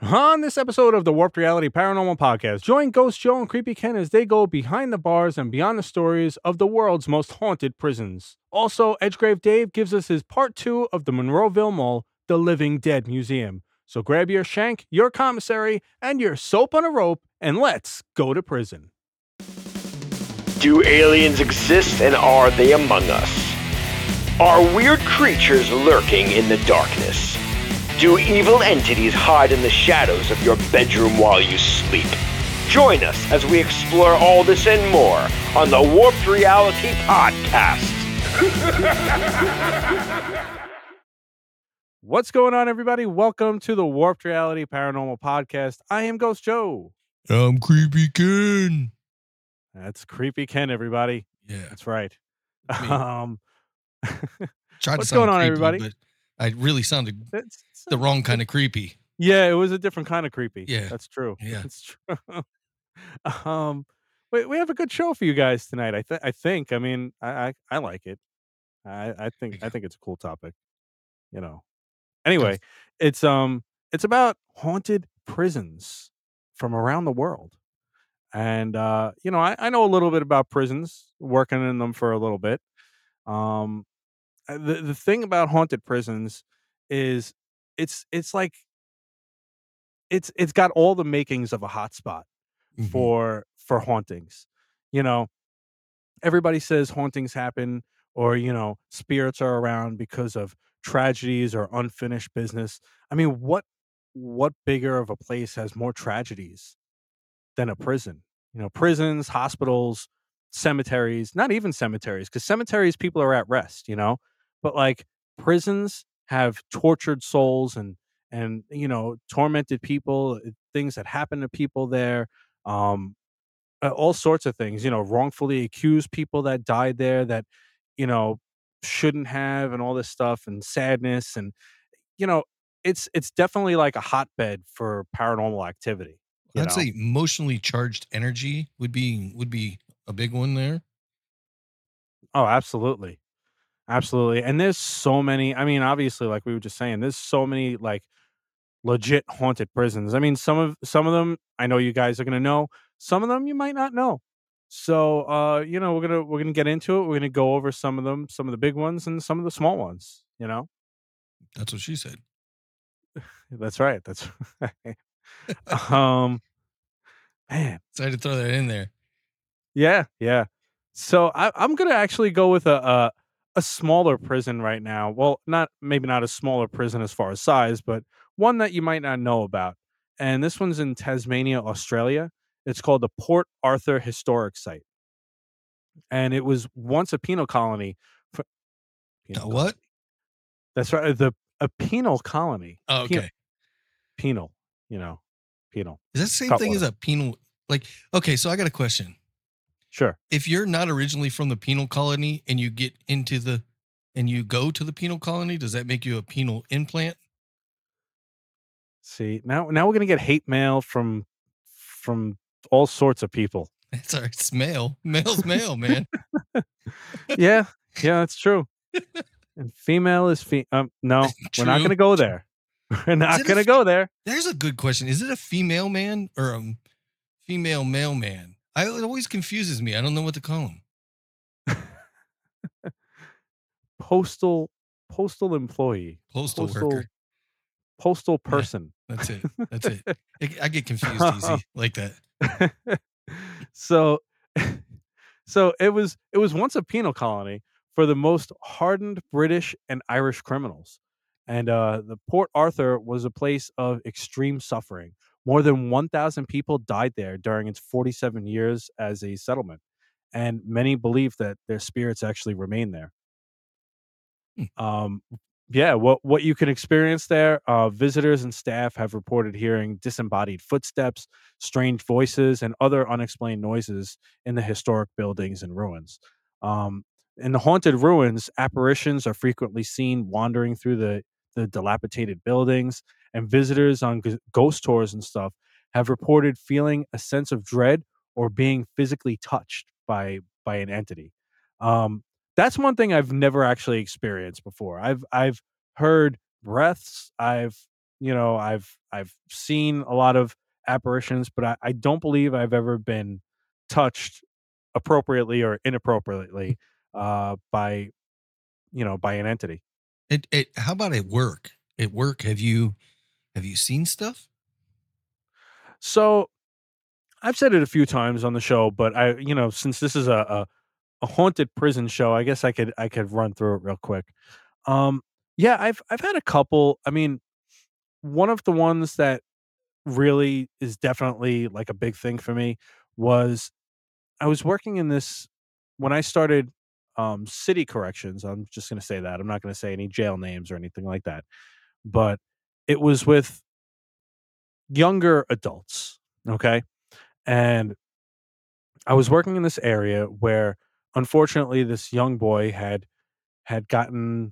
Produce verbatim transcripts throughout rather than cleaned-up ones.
On this episode of the Warped Reality Paranormal Podcast, join Ghost Joe and Creepy Ken as they go behind the bars and beyond the stories of the world's most haunted prisons. Also, Edgegrave Dave gives us his part two of the Monroeville Mall, The Living Dead Museum. So grab your shank, your commissary, and your soap on a rope, and let's go to prison. Do aliens exist, and are they among us? Are weird creatures lurking in the darkness? Do evil entities hide in the shadows of your bedroom while you sleep? Join us as we explore all this and more on the Warped Reality Podcast. What's going on, everybody? Welcome to the Warped Reality Paranormal Podcast. I am Ghost Joe. I'm Creepy Ken. That's Creepy Ken, everybody. Yeah, that's right. Me. Um, Tried what's to sound going on, creepy, everybody? But I really sounded It's, the wrong kind of creepy. Yeah, it was a different kind of creepy. Yeah, that's true. Yeah, that's true. um, we we have a good show for you guys tonight. I think. I think. I mean, I I, I like it. I I think I think it's a cool topic. You know. Anyway, it's um it's about haunted prisons from around the world. And uh, you know, I, I know a little bit about prisons, working in them for a little bit. Um, uh, the the thing about haunted prisons is it's it's like it's it's got all the makings of a hotspot Mhm. for for hauntings. You know, everybody says hauntings happen, or you know, spirits are around because of tragedies or unfinished business. I mean, what what bigger of a place has more tragedies than a prison? You know, prisons, hospitals, cemeteries, not even cemeteries, because cemeteries, people are at rest, you know, but like prisons have tortured souls and, and, you know, tormented people, uh, things that happen to people there, um, uh, all sorts of things, you know, wrongfully accused people that died there that, you know, shouldn't have, and all this stuff, and sadness. And, you know, it's, it's definitely like a hotbed for paranormal activity. You I'd know? say emotionally charged energy would be would be a big one there. Oh, absolutely. Absolutely. And there's so many, I mean, obviously, like we were just saying, there's so many like legit haunted prisons. I mean, some of some of them I know you guys are gonna know. Some of them you might not know. So uh, you know, we're gonna we're gonna get into it. We're gonna go over some of them, some of the big ones and some of the small ones, you know? That's what she said. That's right. That's right. um man. So I had to throw that in there. Yeah, yeah. So I, I'm gonna actually go with a, a a smaller prison right now. Well, not maybe not a smaller prison as far as size, but one that you might not know about. And this one's in Tasmania, Australia. It's called the Port Arthur Historic Site, and it was once a penal colony. For, Uh, penal what? colony. That's right. The a penal colony. Oh, Pe- okay. penal. You know, penal. Is that the same Cut thing water. as a penal? Like, okay, so I got a question. Sure. If you're not originally from the penal colony and you get into the and you go to the penal colony, does that make you a penal implant? See, now now we're gonna get hate mail from from all sorts of people. It's our it's male. Male's male, man. Yeah, yeah, that's true. And female is fe- um no, we're not True. gonna go there. We're not it a gonna fe- go there. There's a good question. Is it a female man or a female mailman? I it always confuses me. I don't know what to call him. Postal postal employee. Postal, worker. Postal Yeah, person. that's it. That's it. I, I get confused easy like that. so so it was it was once a penal colony for the most hardened British and Irish criminals. And uh, the Port Arthur was a place of extreme suffering. More than one thousand people died there during its forty-seven years as a settlement. And many believe that their spirits actually remain there. Hmm. Um, yeah, what what you can experience there, uh, visitors and staff have reported hearing disembodied footsteps, strange voices, and other unexplained noises in the historic buildings and ruins. Um, in the haunted ruins, apparitions are frequently seen wandering through the the dilapidated buildings, and visitors on g- ghost tours and stuff have reported feeling a sense of dread or being physically touched by by an entity. Um, that's one thing I've never actually experienced before. I've I've heard breaths. I've You know, I've I've seen a lot of apparitions, but I, I don't believe I've ever been touched appropriately or inappropriately uh, by you know by an entity. It, it, how about at work? At work, have you have you seen stuff? So I've said it a few times on the show, but I you know since this is a, a a haunted prison show, I guess I could I could run through it real quick. Um, yeah, I've I've had a couple. I mean, one of the ones that really is definitely like a big thing for me was I was working in this when I started um, city corrections. I'm just going to say that. I'm not going to say any jail names or anything like that. But it was with younger adults. Okay. And I was working in this area where unfortunately this young boy had had gotten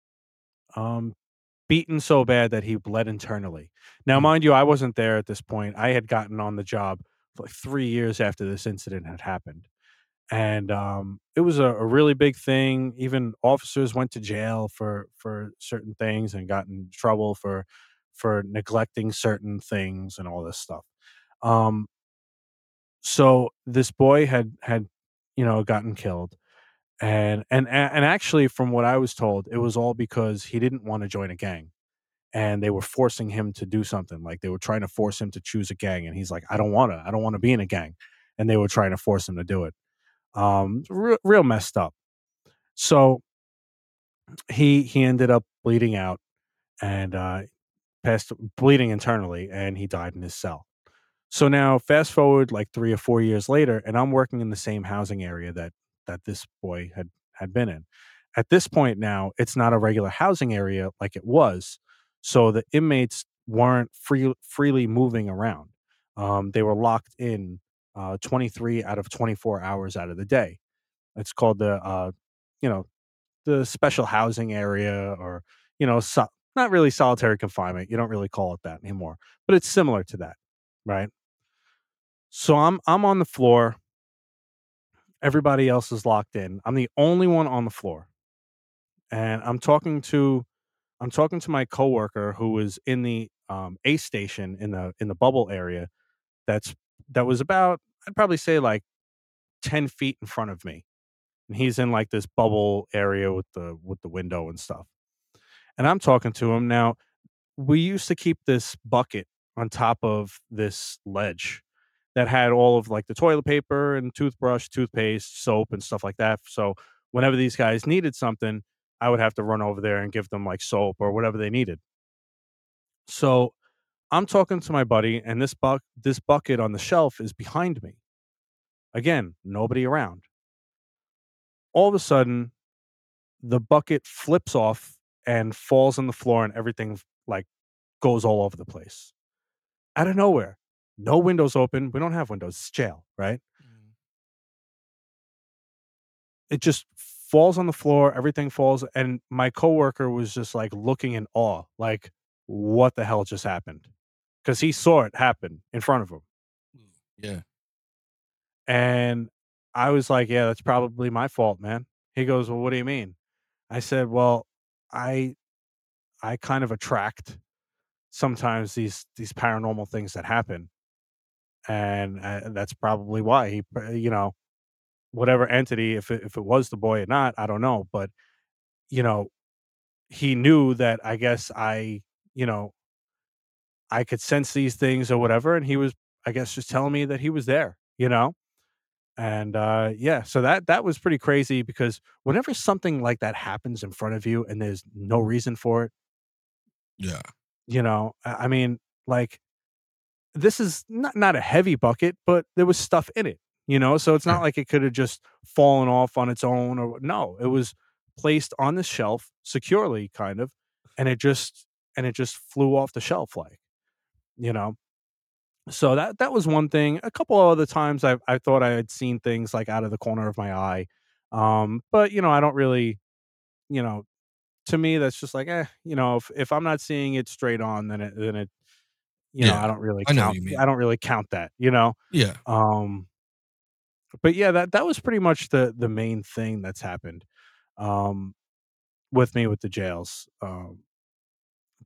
um, beaten so bad that he bled internally. Now, Mm, mind you, I wasn't there at this point. I had gotten on the job for like three years after this incident had happened. And, um, it was a a really big thing. Even officers went to jail for for certain things and got in trouble for for neglecting certain things and all this stuff. Um, so this boy had had, you know, gotten killed, and and and actually, from what I was told, it was all because he didn't wanna join a gang. And they were forcing him to do something. Like they were trying to force him to choose a gang, and he's like, "I don't wanna. I don't wanna be in a gang." And they were trying to force him to do it. Um, real, real messed up. So he he ended up bleeding out and uh, passed bleeding internally, and he died in his cell. So now fast forward like three or four years later, and I'm working in the same housing area that that this boy had had been in. At this point now, it's not a regular housing area like it was, so the inmates weren't free freely moving around. Um, they were locked in uh, twenty-three out of twenty-four hours out of the day. It's called the, uh, you know, the special housing area or, you know, so not really solitary confinement. You don't really call it that anymore, but it's similar to that, right? So I'm I'm on the floor, everybody else is locked in. I'm the only one on the floor. And I'm talking to I'm talking to my coworker who was in the um, A station in the in the bubble area that's that was about I'd probably say like ten feet in front of me. And he's in like this bubble area with the with the window and stuff. And I'm talking to him. Now, we used to keep this bucket on top of this ledge that had all of like the toilet paper and toothbrush, toothpaste, soap, and stuff like that. So whenever these guys needed something, I would have to run over there and give them like soap or whatever they needed. So I'm talking to my buddy, and this buck this bucket on the shelf is behind me. Again, nobody around. All of a sudden, the bucket flips off and falls on the floor, and everything like goes all over the place out of nowhere. No windows open. We don't have windows. It's jail, right? mm. It just falls on the floor, everything falls, and my coworker was just, like, looking in awe, like, "What the hell just happened?" Because he saw it happen in front of him, Ooh, yeah. and I was like, "Yeah, that's probably my fault, man." He goes, "Well, what do you mean?" I said, "Well, I I kind of attract sometimes these these paranormal things that happen, and, uh, that's probably why." He pr you know, whatever entity, if it if it was the boy or not, I don't know, but, you know, he knew that I guess I, you know, I could sense these things or whatever, and he was, I guess, just telling me that he was there, you know? And, uh, yeah, so that that was pretty crazy because whenever something like that happens in front of you and there's no reason for it, Yeah. you know, I I mean, like, this is not not a heavy bucket, but there was stuff in it, you know? So it's not Sure. like it could have just fallen off on its own or no, it was placed on the shelf securely kind of, and it just and it just flew off the shelf like, you know? So that that was one thing. A couple of other times I I thought I had seen things like out of the corner of my eye. Um, but you know, I don't really, you know, to me that's just like, eh, you know, if if I'm not seeing it straight on, then it then it you know, Yeah. I don't really I know what count you mean. I don't really count that, you know? Yeah. Um, but yeah, that that was pretty much the the main thing that's happened, um, with me with the jails. Um,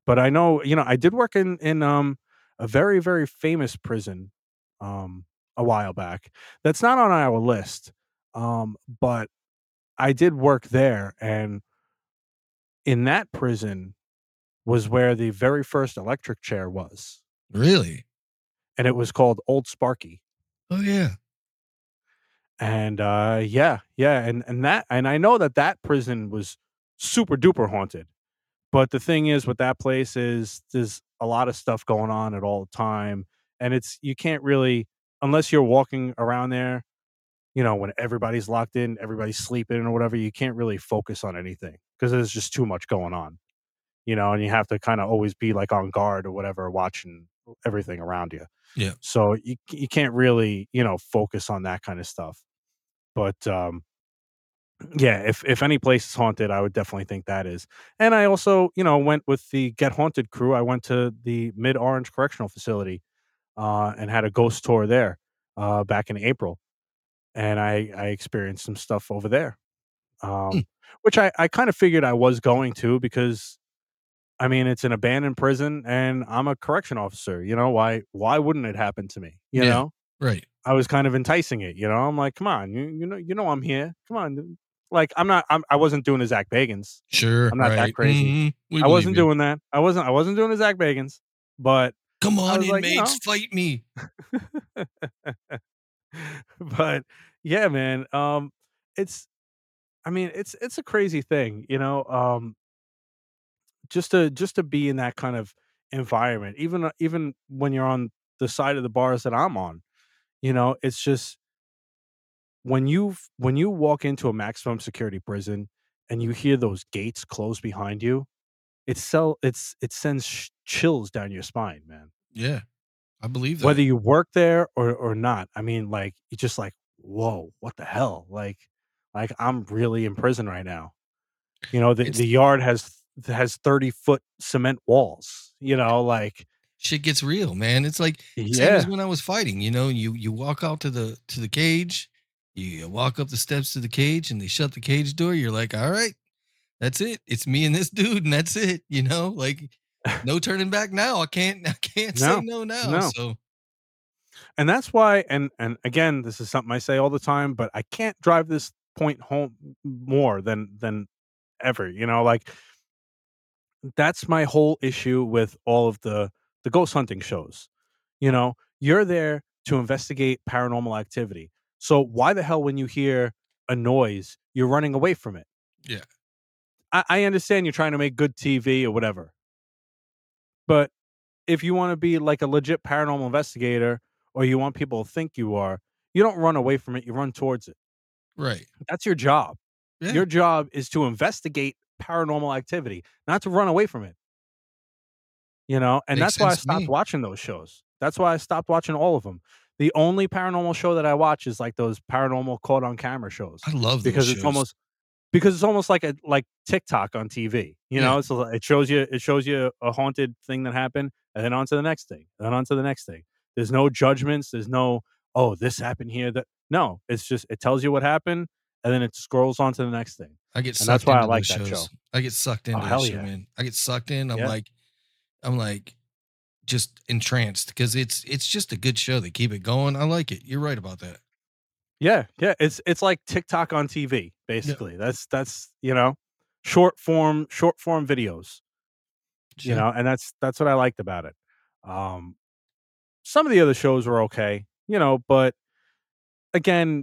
But I know, you know, I did work in in, um, a very, very famous prison, um, a while back. That's not on our list, um, but I did work there, and in that prison was where the very first electric chair was, Really? and it was called Old Sparky. Oh yeah. And, uh, yeah, yeah, and and that and I know that that prison was super duper haunted, but the thing is with that place is there's a lot of stuff going on at all the time, and it's you can't really unless you're walking around there, you know, when everybody's locked in, everybody's sleeping or whatever, you can't really focus on anything because there's just too much going on, you know, and you have to kinda always be, like, on guard or whatever, watching everything around you. Yeah. So you you can't really, you know, focus on that kinda stuff. But, um, yeah, if if any place is haunted, I would definitely think that is. And I also, you know, went with the Get Haunted crew. I went to the Mid Orange Correctional Facility, uh, and had a ghost tour there, uh, back in April, and I I experienced some stuff over there, Hmm. um, which I I kinda figured I was going to because, I mean, it's an abandoned prison, and I'm a correction officer, you know, why why wouldn't it happen to me, you Yeah. know? Right. I was kind of enticing it, you know? I'm like, "Come on, you you know you know I'm here. Come on." Dude." Like, I'm not I'm I wasn't doing a Zach Bagans. Sure. I'm not that Right. crazy. Mhm. We I believe wasn't you. doing that. I wasn't I wasn't doing a Zach Bagans, but Come I on, was like, you inmates, know. fight me. But, yeah, man, um, it's I mean, it's it's a crazy thing, you know, um, just to just to be in that kind of environment, even, uh, even when you're on the side of the bars that I'm on, you know, it's just when you when you walk into a maximum security prison and you hear those gates close behind you, it's so it's it sends sh- chills down your spine, man. Yeah. I believe Whether that. you work there or or not, I mean, like you just like, whoa, what the hell? Like, like I'm really in prison right now. You know, the It's the yard has has thirty foot cement walls. You know, like shit gets real, man. It's like same as yeah, when I was fighting, you know, you you walk out to the to the cage, you walk up the steps to the cage and they shut the cage door. You're like, "All right, that's it. It's me and this dude and that's it." You know, like no turning back now. I can't I can't say no, no now. no. So, And that's why and and again, this is something I say all the time, but I can't drive this point home more than than ever, you know, like that's my whole issue with all of the the ghost hunting shows. You know, you're there to investigate paranormal activity. So why the hell when you hear a noise, you're running away from it? yeah. I, I understand you're trying to make good T V or whatever, but if you want to be like a legit paranormal investigator or you want people to think you are, you don't run away from it, you run towards it. Right. That's your job. Yeah. Your job is to investigate paranormal activity, not to run away from it, you know? And Makes that's why I sense to stopped me. watching those shows. That's why I stopped watching all of them. The only paranormal show that I watch is like those paranormal caught on camera shows I love those because it's shows. almost because it's almost like a like TikTok on T V, you Yeah. know? So it shows you it shows you a haunted thing that happened, and then on to the next thing, and then on to the next thing. There's no judgments, there's no, "Oh, this happened here," that no, it's just it tells you what happened, and then it scrolls on to the next thing, I get and that's sucked why I into like those that show. shows. I get sucked Oh, into that hell show, yeah. man. I get sucked in. I'm Yeah. like I'm like just entranced because it's it's just a good show. They keep it going. I like it. You're right about that. Yeah, yeah, it's it's like TikTok on T V, Yeah. basically. That's that's, you know, short form short form videos, you Sure. know, and that's that's what I liked about it. Um, some of the other shows were okay, you know, but again,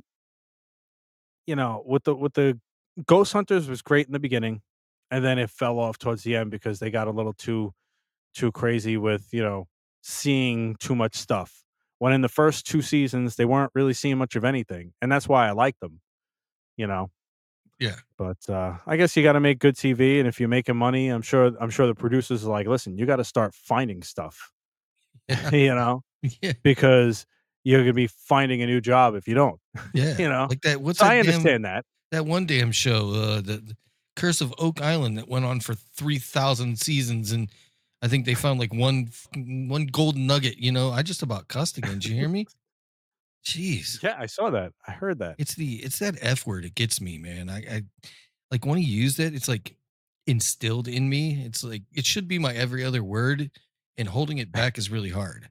you know, with the with the Ghost Hunters was great in the beginning, and then it fell off towards the end because they got a little too too crazy with, you know, seeing too much stuff. When in the first two seasons, they weren't really seeing much of anything, and that's why I liked them, you know? Yeah. But, uh, I guess you gotta make good T V, and if you're making money, I'm sure I'm sure the producers are like, "Listen, you gotta start finding stuff," Yeah. you know, Yeah. because you're gonna be finding a new job if you don't, Yeah. you know? Like that. What's So that I damn understand that. that one damn show, uh, the, the Curse of Oak Island that went on for three thousand seasons, and I think they found like one f- one golden nugget. You know, I just about cussed again. Did you hear me? Jeez. Yeah, I saw that. I heard that. It's the it's that F word. It gets me, man. I, I like when he used it. It's like instilled in me. It's like it should be my every other word, and holding it back is really hard.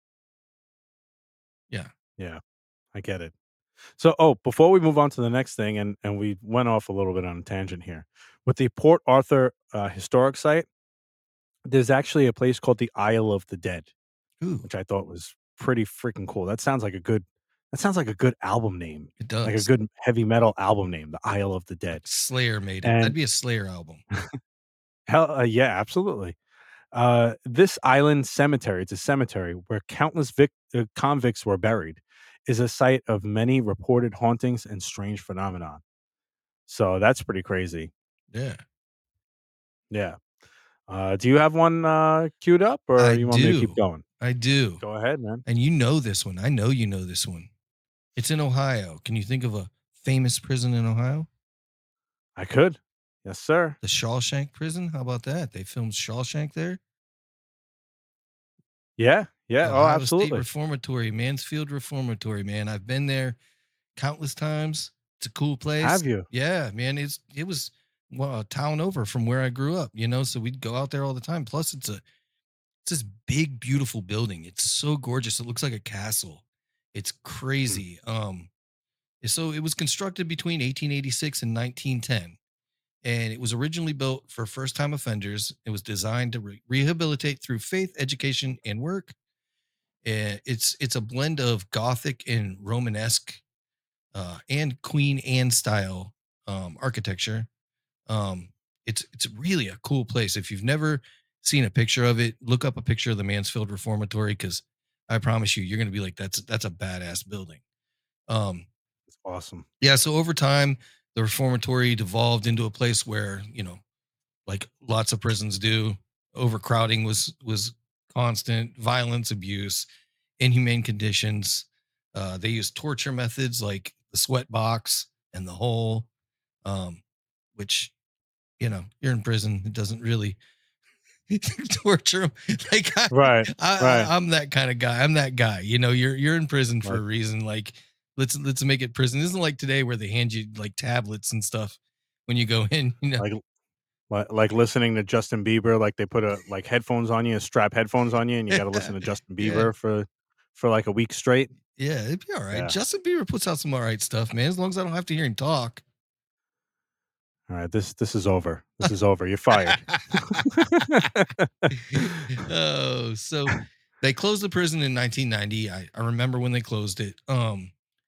Yeah. Yeah, I get it. So, oh, before we move on to the next thing, and and we went off a little bit on a tangent here. With the Port Arthur uh, historic site, there's actually a place called the Isle of the Dead, Ooh, which I thought was pretty freaking cool. That sounds like a good that sounds like a good album name, it like a does. good heavy metal album name, the Isle of the Like Dead. Slayer made it. That'd And be a Slayer album. hell, uh, yeah, absolutely. Uh, this island cemetery, it's a cemetery where countless vic- uh, convicts were buried, is a site of many reported hauntings and strange phenomenon. So that's pretty crazy. Yeah. Yeah. Uh, do you have one uh, queued up, or I you want me to keep do. going? I do. Go ahead, man. And you know this one. I know you know this one. It's in Ohio. Can you think of a famous prison in Ohio? I could. Yes, sir. The Shawshank Prison. How about that? They filmed Shawshank there. Yeah. Yeah. The Oh, Ohio State absolutely. Reformatory, Mansfield Reformatory, man. I've been there countless times. It's a cool place. Have you? Yeah, man. It's it was well, a town over from where I grew up, you know, so we'd go out there all the time. Plus, it's a it's this big, beautiful building. It's so gorgeous. It looks like a castle. It's Hmm. crazy. Um, so it was constructed between eighteen eighty-six and nineteen ten, and it was originally built for first-time offenders. It was designed to re- rehabilitate through faith, education, and work. Eh, it's it's a blend of Gothic and Romanesque uh, and Queen Anne style um, architecture. Um, it's it's really a cool place. If you've never seen a picture of it, look up a picture of the Mansfield Reformatory because I promise you, you're going to be like, that's that's a badass building. Um, It's awesome. yeah. So over time, the reformatory devolved into a place where you know, like lots of prisons do, overcrowding was was constant, violence, abuse, inhumane conditions. Uh, they used torture methods like the sweat box and the hole, um, which you know you're in prison. It doesn't really torture them. Like I, Right. I, Right. I'm that kind of guy. I'm that guy. You know, you're you're in prison for a Like reason. Like let's let's make it prison. It isn't like today where they hand you like tablets and stuff when you go in. You know, like like like listening to Justin Bieber. Like they put a like headphones on you, strap headphones on you, and you got to listen to Justin yeah, Bieber for for like a week straight. yeah, it'd be all right. Yeah. Justin Bieber puts out some all right stuff, man. As long as I don't have to hear him talk. All right. This this is over. This is over. You're fired. Oh, so they closed the prison in nineteen ninety. I, I remember when they closed it. Um,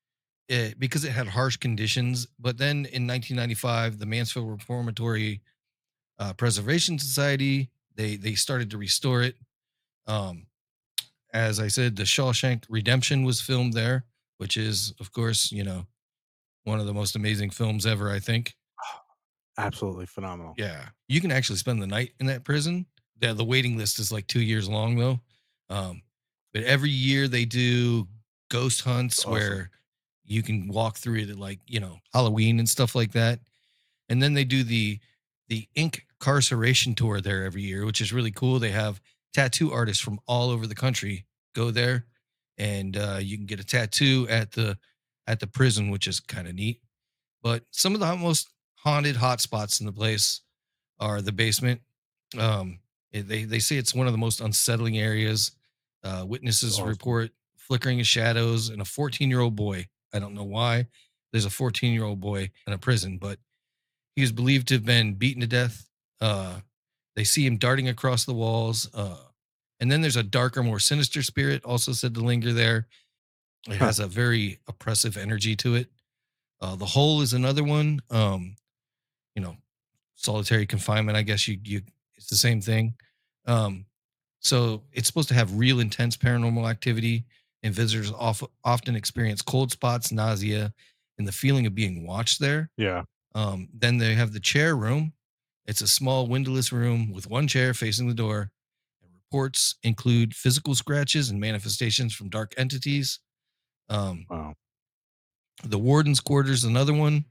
it, because it had harsh conditions. But then in nineteen ninety-five, the Mansfield Reformatory uh, Preservation Society they they started to restore it. Um, as I said, the Shawshank Redemption was filmed there, which is, of course, you know, one of the most amazing films ever. I think. Absolutely phenomenal. Yeah, you can actually spend the night in that prison. The the waiting list is like two years long though. Um, but every year they do ghost It's hunts awesome. where you can walk through it at like you know Halloween and stuff like that. And then they do the the ink carceration tour there every year, which is really cool. They have tattoo artists from all over the country go there, and uh, you can get a tattoo at the at the prison, which is kind of neat. But some of the most haunted hotspots in the place are the basement. Um, eh, they they say it's one of the most unsettling areas. Uh, It's witnesses awesome. report flickering shadows and a fourteen year old boy. I don't know why there's a fourteen year old boy in a prison, but he was believed to have been beaten to death. Uh, they see him darting across the walls. Uh, and then there's a darker, more sinister spirit also said to linger there. It Huh. has a very oppressive energy to it. Uh, the hole is another one. Um, you know, solitary confinement. I guess you you it's the same thing. Um, so it's supposed to have real intense paranormal activity, and visitors off, often experience cold spots, nausea, and the feeling of being watched there. Yeah. Um, then they have the chair room. It's a small windowless room with one chair facing the door. And reports include physical scratches and manifestations from dark entities. Um, Wow. the warden's quarters, another one.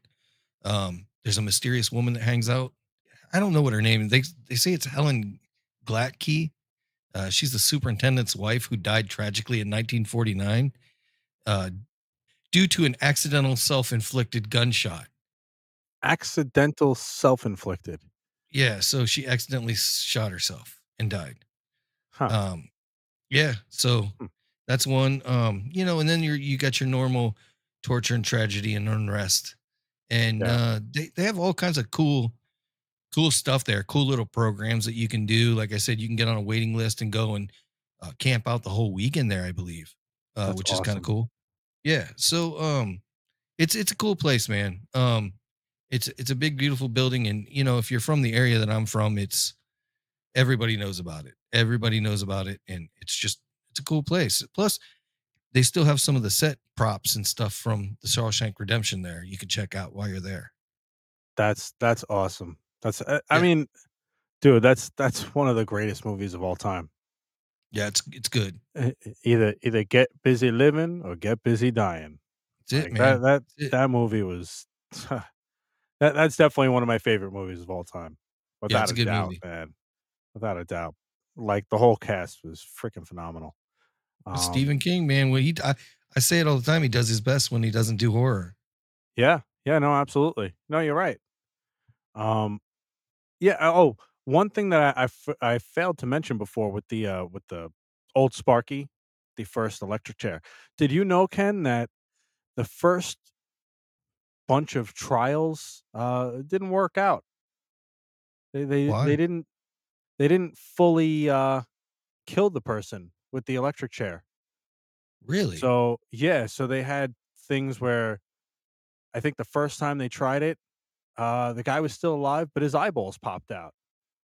Um, there's a mysterious woman that hangs out. I don't know what her name is. They they say it's Helen Glatke. Uh, she's the superintendent's wife who died tragically in nineteen forty-nine uh, due to an accidental self-inflicted gunshot. Accidental self-inflicted. Yeah, so she accidentally s shot herself and died. Huh. Um, yeah, so Hmm. that's one, um, you know, and then you're you got your normal torture and tragedy and unrest, and, Yeah. uh, they they have all kinds of cool cool stuff there, cool little programs that you can do. Like I said, you can get on a waiting list and go and, uh, camp out the whole weekend there, I believe, uh, That's which is kinda awesome. cool. Yeah, so, um, it's it's a cool place, man. Um, it's it's a big, beautiful building, and, you know, if you're from the area that I'm from, it's everybody knows about it. Everybody knows about it, and it's just it's a cool place. Plus, they still have some of the set props and stuff from the Shawshank Redemption there you can check out while you're there. That's that's awesome. That's uh, I Yeah. mean, dude, that's that's one of the greatest movies of all time. Yeah, it's it's good. E e either either get busy living or get busy dying. That's it, Like, that man. that That's it. that movie was that that's definitely one of my favorite movies of all time, Yeah, without it's a a good doubt, movie. man, without a doubt. Like, the whole cast was freaking phenomenal. Um, Stephen King, man, when he I I say it all the time, he does his best when he doesn't do horror. yeah, yeah, no, absolutely. No, you're right. Um, yeah, uh, oh, one thing that I I f I failed to mention before with the, uh with the old Sparky, the first electric chair. Did you know, Ken, that the first bunch of trials, uh, didn't work out? They they they Why? didn't they didn't fully, uh, kill the person with the electric chair. Really? So, yeah, so they had things where I think the first time they tried it, uh, the guy was still alive, but his eyeballs popped out,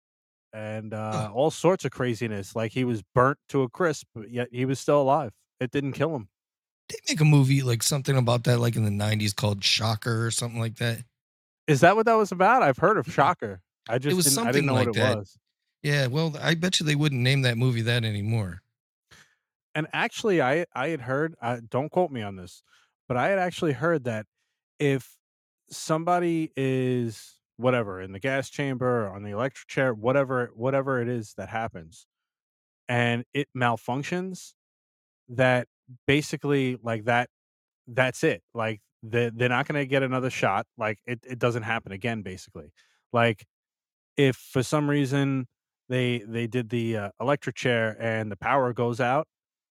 and, Huh. uh, all sorts of craziness, like he was burnt to a crisp, but yet he was still alive. It didn't kill him. They make a movie like something about that like in the nineties called Shocker or something like that. Is that what that was about? I've heard of Yeah. Shocker. I It just was didn't I didn't something know what like it that. was. Yeah, well, I bet you they wouldn't name that movie that anymore. And actually, I I had heard, uh, don't quote me on this, but I had actually heard that if somebody is whatever in the gas chamber or on the electric chair, whatever whatever it is that happens, and it malfunctions, that basically like that that's it. Like they they're not gonna get another shot. Like it it doesn't happen again. Basically, like if for some reason they they did the uh, electric chair and the power goes out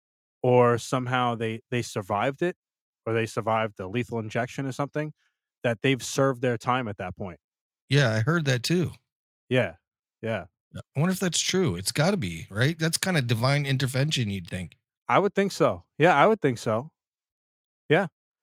or somehow they they survived it, or they survived the lethal injection or something, that they've served their time at that point. Yeah, I heard that too. Yeah. Yeah. I wonder if that's true. It's gotta be, right? That's kinda divine intervention, you'd think. I would think so. Yeah, I would think so. Yeah.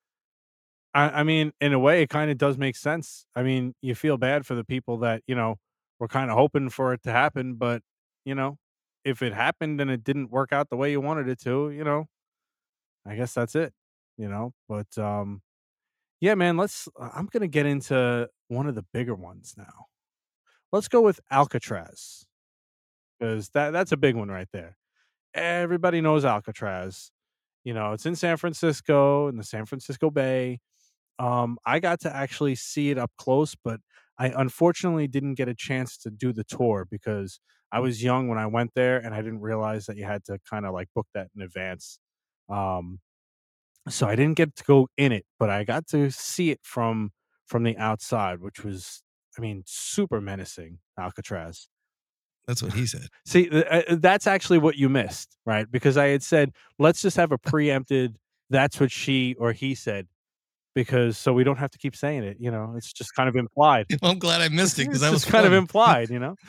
I I mean, in a way, it kinda does make sense. I mean, you feel bad for the people that, you know, were kinda hoping for it to happen, but, you know, if it happened and it didn't work out the way you wanted it to, you know, I guess that's it, you know? But, um, yeah, man, let's uh, I'm gonna get into one of the bigger ones now. Let's go with Alcatraz, 'cause that that's a big one right there. Everybody knows Alcatraz. You know, it's in San Francisco, in the San Francisco Bay. Um, I got to actually see it up close, but I unfortunately didn't get a chance to do the tour because I was young when I went there, and I didn't realize that you had to kinda, like, book that in advance. Um, so I didn't get to go in it, but I got to see it from from the outside, which was, I mean, super menacing, Alcatraz. That's what he said. See, th uh, uh, that's actually what you missed, right? Because I had said, "Let's just have a preempted, 'That's what she or he said,' because so we don't have to keep saying it, you know, it's just kind of implied." Well, I'm glad I missed it because It's that was just kind of fun. implied, you know?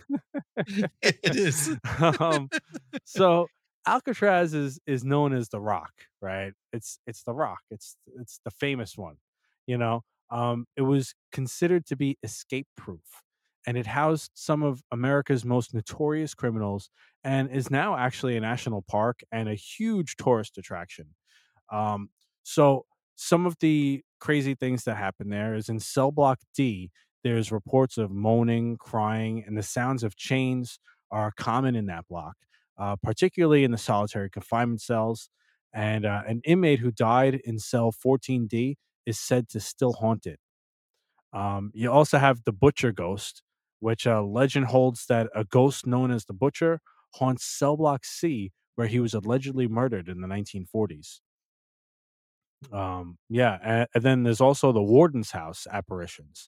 It is. Um, so Alcatraz is is known as The Rock, right? It's it's The Rock. It's it's the famous one, you know? Um, it was considered to be escape proof, and it housed some of America's most notorious criminals and is now actually a national park and a huge tourist attraction. Um, so some of the crazy things that happen there is in cell block D, there's reports of moaning, crying, and the sounds of chains are common in that block, uh, particularly in the solitary confinement cells. And uh, an inmate who died in cell fourteen D is said to still haunt it. Um, you also have the Butcher Ghost, which uh, legend holds that a ghost known as the Butcher haunts cell block C, where he was allegedly murdered in the nineteen forties. Um, yeah, a and then there's also the Warden's House apparitions.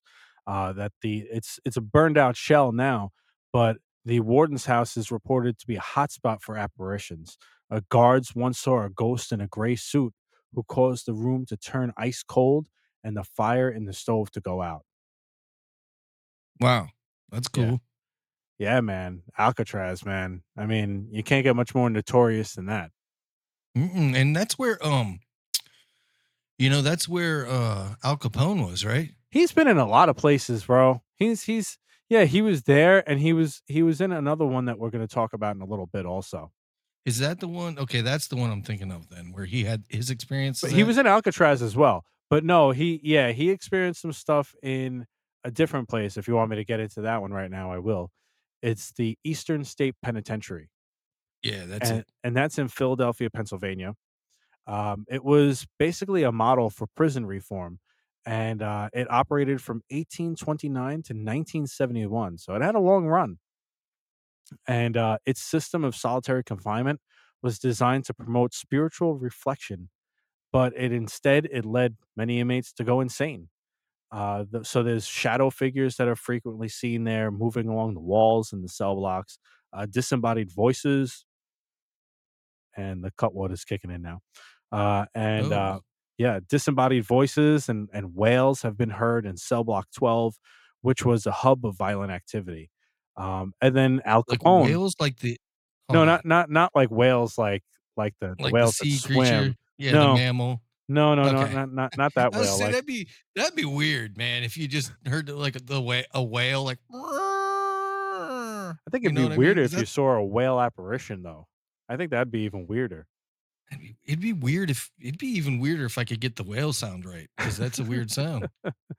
uh, that the it's it's a burned out shell now, but the warden's house is reported to be a hotspot for apparitions. Uh, guards once saw a ghost in a gray suit who caused the room to turn ice cold and the fire in the stove to go out. Wow, that's Yeah. cool. Yeah, man. Alcatraz, man. I mean, you can't get much more notorious than that. Mm-mm, and that's where, um, you know, that's where uh Al Capone was, right? He's been in a lot of places, bro. He's he's yeah, he was there and he was he was in another one that we're gonna talk about in a little bit also. Is that the one? Okay, that's the one I'm thinking of then, where he had his But experiences he at. was in Alcatraz as well. But no, he yeah, he experienced some stuff in a different place. If you want me to get into that one right now, I will. It's the Eastern State Penitentiary, Yeah, that's and it. and that's in Philadelphia, Pennsylvania. Um, it was basically a model for prison reform, and uh, it operated from eighteen twenty-nine to nineteen seventy-one. So it had a long run, and uh, its system of solitary confinement was designed to promote spiritual reflection, but it instead it led many inmates to go insane. Uh, th- so there's shadow figures that are frequently seen there, moving along the walls and the cell blocks. Uh, disembodied voices, and the cutwater is kicking in now. Uh, and uh, Oh, yeah, disembodied voices and and wails have been heard in cell block twelve, which was a hub of violent activity. Um, and then Al like Capone. whales, like the No, hold not on, not not like whales, like like the the like the whales that sea creature. swim. Yeah, the No, mammal. no, no, no, Okay. not not not that I was whale. say Like that'd be that'd be weird, man, if you just heard the, like the whale, a whale, like, I think you it'd know be what I mean? weirder Because if you that's saw a whale apparition, though. I think that'd be even weirder. it'd be, it'd be weird if it'd be even weirder if I could get the whale sound right, because that's a weird sound.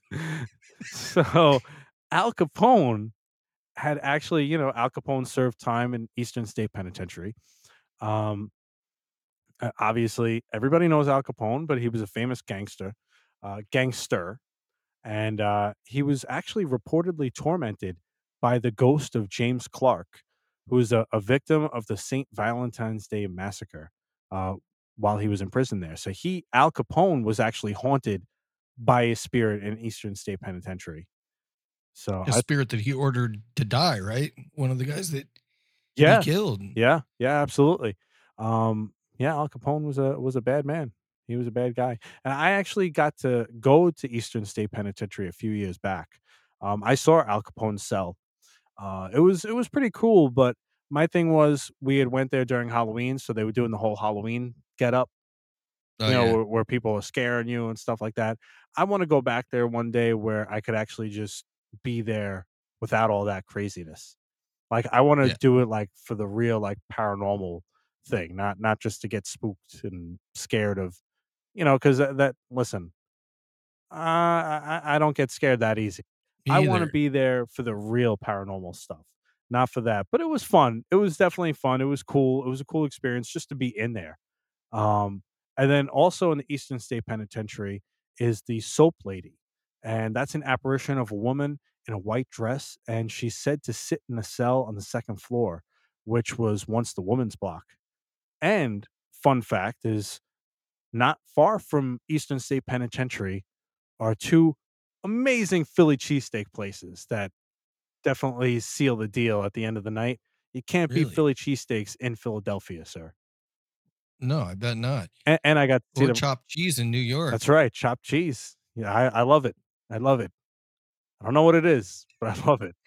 So, Al Capone had actually, you know, Al Capone served time in Eastern State Penitentiary. Um, uh, obviously, everybody knows Al Capone, but he was a famous gangster, uh, gangster, and uh, he was actually reportedly tormented by the ghost of James Clark, who was a, a victim of the Saint Valentine's Day massacre uh, while he was in prison there. So he, Al Capone, was actually haunted by a spirit in Eastern State Penitentiary. So A I, spirit that he ordered to die, right? One of the guys that that he yeah, killed. yeah, yeah, absolutely. Um, yeah, Al Capone was a was a bad man. He was a bad guy, and I actually got to go to Eastern State Penitentiary a few years back. Um, I saw Al Capone's cell. Uh, it was it was pretty cool, but my thing was we had went there during Halloween, so they were doing the whole Halloween get up, Oh you know, yeah, where, where people are scaring you and stuff like that. I want to go back there one day where I could actually just be there without all that craziness. Like, I wanna yeah. do it, like, for the real, like, paranormal thing, not not just to get spooked and scared of, you know, 'cause that that listen, uh, I I I don't get scared that easy. Me I wanna either. be there for the real paranormal stuff, not for that, but it was fun. It was definitely fun. It was cool. It was a cool experience just to be in there. Um, and then also in the Eastern State Penitentiary is the Soap Lady, and that's an apparition of a woman in a white dress, and she's said to sit in a cell on the second floor, which was once the woman's block. And fun fact is, not far from Eastern State Penitentiary are two amazing Philly cheesesteak places that definitely seal the deal at the end of the night. You can't beat Really? Philly cheesesteaks in Philadelphia, sir. No, I bet not. And, and I got to see Or them. chopped cheese in New York. That's right, chopped cheese. Yeah, I I love it. I love it. I don't know what it is, but I love it.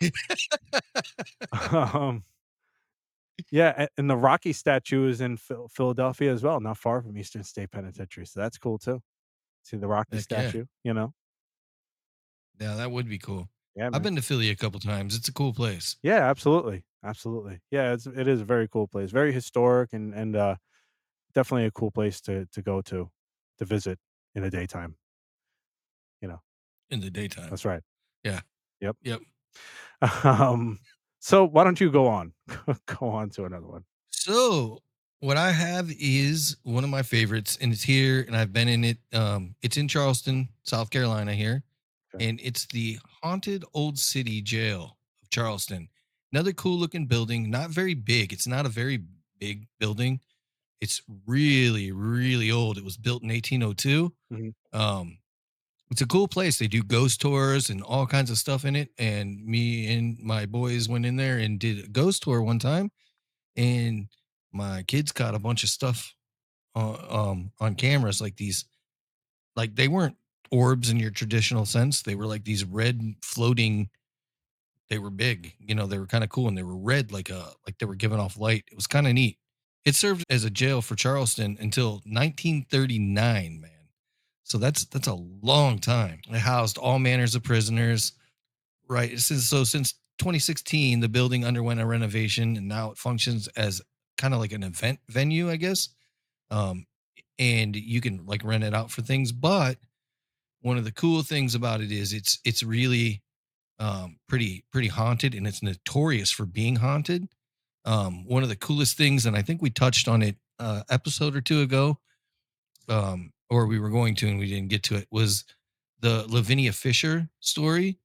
Um, yeah, a and the Rocky statue is in Phil Philadelphia as well, not far from Eastern State Penitentiary, so that's cool too. See the Rocky Heck yeah. statue, you know? Yeah, that would be cool. Yeah, I've man. been to Philly a couple times. It's a cool place. Yeah, absolutely, absolutely. Yeah, it's it is a very cool place, very historic and and, uh, definitely a cool place to to go to, to visit in the daytime, you know? In the daytime. That's right. Yeah. Yep. Yep. Um, so why don't you go on? Go on to another one. So what I have is one of my favorites, and it's here, and I've been in it. Um, it's in Charleston, South Carolina here, Okay. and it's the Haunted Old City Jail of Charleston. Another cool looking building, not very big. It's not a very big building. It's really, really old. It was built in eighteen oh two. Mhm. Um, It's a cool place. They do ghost tours and all kinds of stuff in it. And me and my boys went in there and did a ghost tour one time. And my kids caught a bunch of stuff uh, um, on cameras, like these, like they weren't orbs in your traditional sense. They were like these red floating. They were big, you know. They were kind of cool, and they were red, like a like they were giving off light. It was kind of neat. It served as a jail for Charleston until nineteen thirty-nine, man. So that's that's a long time. It housed all manners of prisoners, right? Since so since twenty sixteen, the building underwent a renovation, and now it functions as kind of like an event venue, I guess. Um, and you can like rent it out for things. But one of the cool things about it is it's it's really um, pretty pretty haunted, and it's notorious for being haunted. Um, one of the coolest things, and I think we touched on it uh, episode or two ago, um, or we were going to, and we didn't get to it, was the Lavinia Fisher story.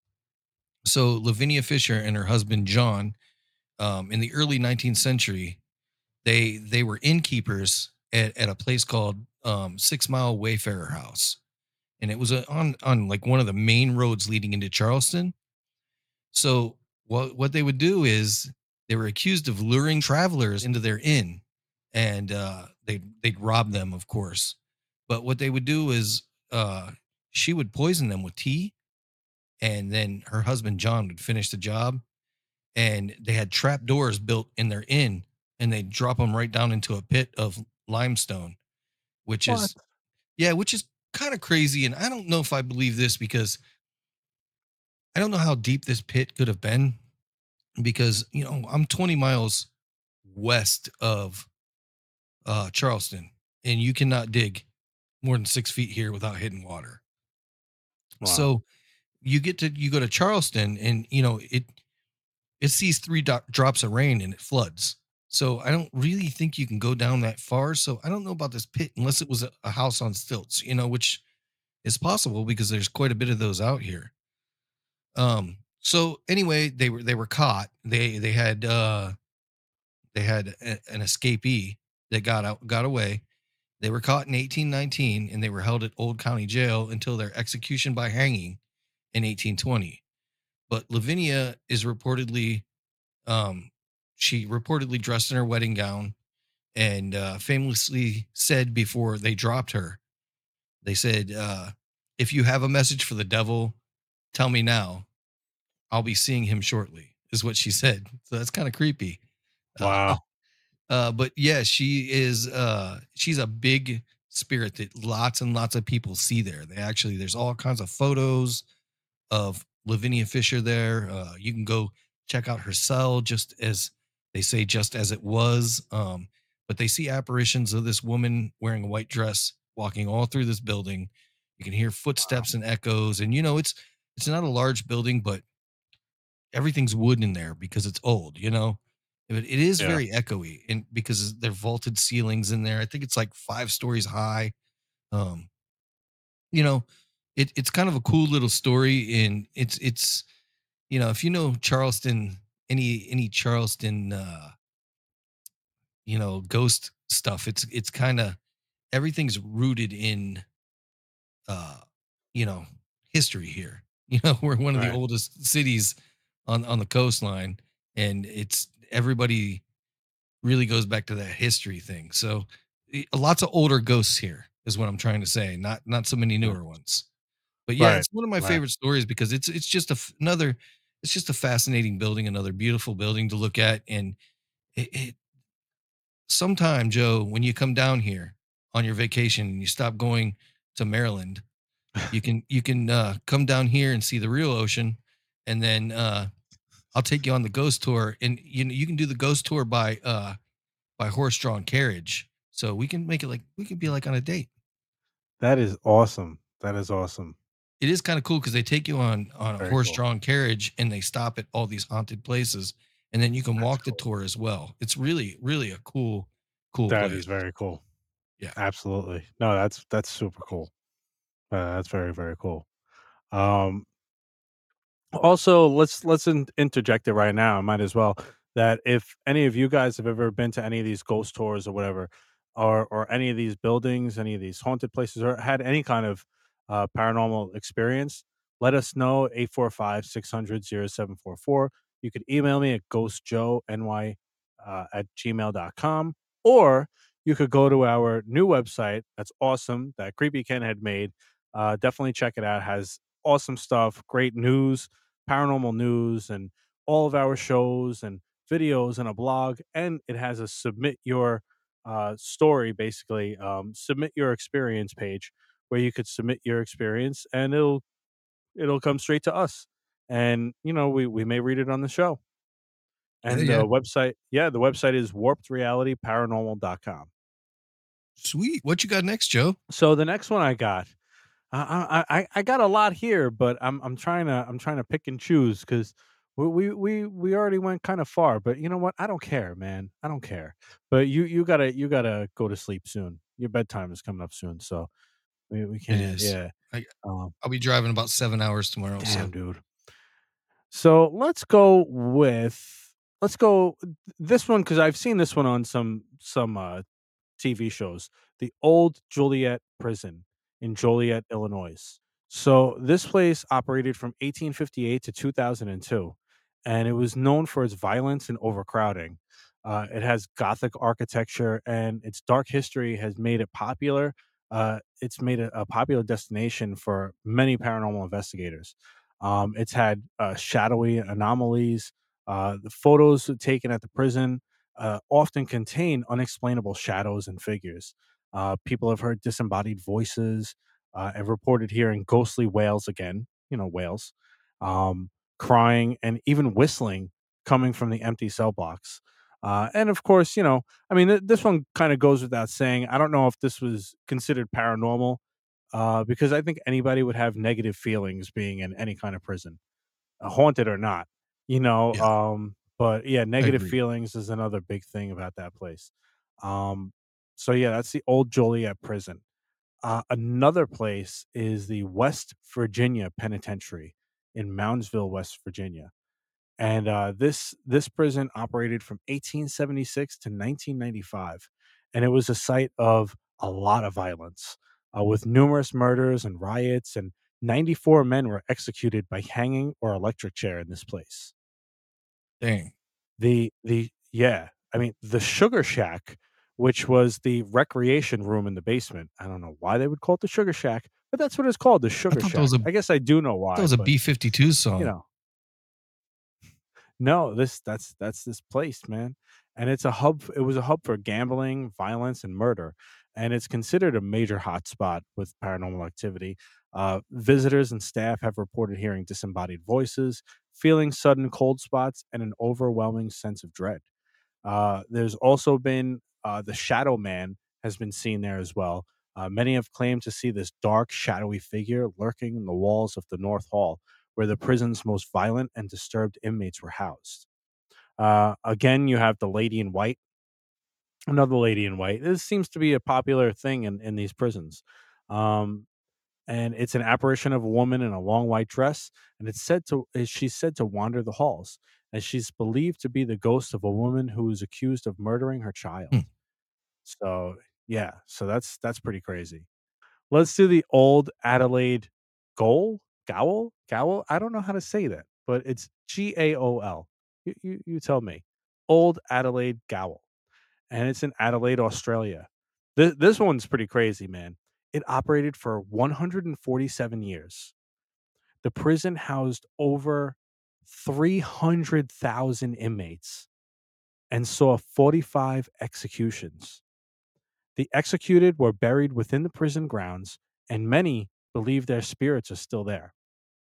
So Lavinia Fisher and her husband John, um, in the early nineteenth century, they they were innkeepers at, at a place called um, Six Mile Wayfarer House, and it was a, on on like one of the main roads leading into Charleston. So what what they would do is they were accused of luring travelers into their inn, and uh, they they'd rob them, of course. But what they would do is uh, she would poison them with tea, and then her husband John would finish the job. And they had trap doors built in their inn, and they'd drop them right down into a pit of limestone, which What? is yeah, which is kind of crazy. And I don't know if I believe this because I don't know how deep this pit could have been because you know I'm twenty miles west of uh, Charleston, and you cannot dig more than six feet here without hitting water. Wow. So you get to you go to Charleston, and you know it it sees three do- drops of rain and it floods. So I don't really think you can go down that far. So I don't know about this pit unless it was a, a house on stilts, you know, which is possible because there's quite a bit of those out here. Um. So anyway, they were they were caught. They they had uh they had a, an escapee that got out got away. They were caught in eighteen nineteen, and they were held at Old County Jail until their execution by hanging in eighteen twenty. But Lavinia is reportedly um she reportedly dressed in her wedding gown and uh, famously said before they dropped her, they said, uh, "If you have a message for the devil, tell me now. I'll be seeing him shortly." Is what she said. So that's kind of creepy. Uh, Wow. uh, but yeah, she is. Uh, she's a big spirit that lots and lots of people see there. They actually, there's all kinds of photos of Lavinia Fisher there. Uh, you can go check out her cell, just as they say, just as it was. Um, but they see apparitions of this woman wearing a white dress walking all through this building. You can hear footsteps and echoes, and you know it's it's not a large building, but everything's wood in there because it's old. You know, but it is Yeah. very echoey, and because they're vaulted ceilings in there. I think it's like five stories high. Um, you know, it, it's kind of a cool little story, and it's it's you know, if you know Charleston, any any Charleston, uh, you know, ghost stuff, it's it's kind of everything's rooted in, uh, you know, history here. You know, we're one of the Right. oldest cities on on the coastline, and it's everybody really goes back to that history thing. So, eh, lots of older ghosts here is what I'm trying to say. Not not so many Yeah. newer ones. But yeah, Right. it's one of my Right. favorite stories because it's it's just a f- another it's just a fascinating building, another beautiful building to look at, and it, it sometime Joe, when you come down here on your vacation and you stop going to Maryland, you can you can uh, come down here and see the real ocean, and then uh, I'll take you on the ghost tour, and you know you can do the ghost tour by uh, by horse-drawn carriage, so we can make it like we can be like on a date. That is awesome. That is awesome. It is kind of cool because they take you on on a Very cool. horse-drawn carriage and they stop at all these haunted places, and then you can That's walk the cool. tour as well. It's really, really a cool, cool That place. is very cool. Yeah. Absolutely. No, that's that's super cool. Uh, that's very, very cool. Um, Also, let's let's in interject it right now. I might as well. That if any of you guys have ever been to any of these ghost tours or whatever, or or any of these buildings, any of these haunted places, or had any kind of uh, paranormal experience, let us know. eight four five, six hundred, zero seven four four. You could email me at ghostjoeny uh, at gmail dot com, or you could go to our new website. That's awesome. That Creepy Ken had made. Uh, definitely check it out. Has awesome stuff, great news, paranormal news, and all of our shows and videos and a blog. And it has a submit your uh, story, basically, um, submit your experience page where you could submit your experience, and it'll it'll come straight to us. And you know, we we may read it on the show. Yeah, And yeah. the website, yeah, the website is warped reality paranormal dot com. Sweet. What you got next, Joe? So the next one I got, I I I I got a lot here, but I'm I'm trying to I'm trying to pick and choose because we we we we already went kind of far. But you know what? I don't care, man. I don't care. But you you gotta you gotta go to sleep soon. Your bedtime is coming up soon, so we we It can't. is. Yeah. I Um. I'll be driving about seven hours tomorrow, Damn, so dude. So let's go with let's go this one because I've seen this one on some some uh T V shows, the old Joliet Prison in Joliet, Illinois. So this place operated from eighteen fifty-eight to two thousand two, and it was known for its violence and overcrowding. Uh, it has Gothic architecture, and its dark history has made it popular. Uh, it's made it a popular destination for many paranormal investigators. Um, it's had uh, shadowy anomalies. Uh, the photos taken at the prison uh, often contain unexplainable shadows and figures. Uh, people have heard disembodied voices uh, and reported hearing ghostly wails again, you know, wails, um, crying, and even whistling coming from the empty cell blocks. Uh, and of course, you know, I mean, th- this one kind of goes without saying. I don't know if this was considered paranormal uh, because I think anybody would have negative feelings being in any kind of prison, uh, haunted or not, you know. yeah, Um, but yeah, I negative agree. feelings is another big thing about that place. Um, so yeah, that's the old Joliet prison. Uh, another place is the West Virginia Penitentiary in Moundsville, West Virginia. And uh, this this prison operated from eighteen seventy-six to nineteen ninety-five, and it was a site of a lot of violence, uh, with numerous murders and riots. And ninety-four men were executed by hanging or electric chair in this place. Dang. The the yeah, I mean the Sugar Shack, which was the recreation room in the basement. I don't know why they would call it the Sugar Shack, but that's what it's called, the I Sugar thought that Shack. was a I guess I do know that why, was a but B fifty-two you song. know, no, this that's that's this place, man. And it's a hub it was a hub for gambling, violence, and murder. And it's considered a major hotspot with paranormal activity. Uh, visitors and staff have reported hearing disembodied voices, feeling sudden cold spots, and an overwhelming sense of dread. Uh, there's also been uh, the Shadow Man has been seen there as well. Uh, many have claimed to see this dark, shadowy figure lurking in the walls of the North Hall, where the prison's most violent and disturbed inmates were housed. Uh, again, you have the Lady in White, another Lady in White. This seems to be a popular thing in, in these prisons. Um, and it's an apparition of a woman in a long white dress, and it's said to is she's said to wander the halls, and she's believed to be the ghost of a woman who is accused of murdering her child. Hmm. So yeah, so that's that's pretty crazy. Let's do the old Adelaide Goal Gowl Gowl. I don't know how to say that, but it's G A O L. You, you you tell me. Old Adelaide Gowl, and it's in Adelaide, Australia. This this one's pretty crazy, man. It operated for one hundred forty-seven years. The prison housed over three hundred thousand inmates and saw forty-five executions. The executed were buried within the prison grounds, and many believe their spirits are still there.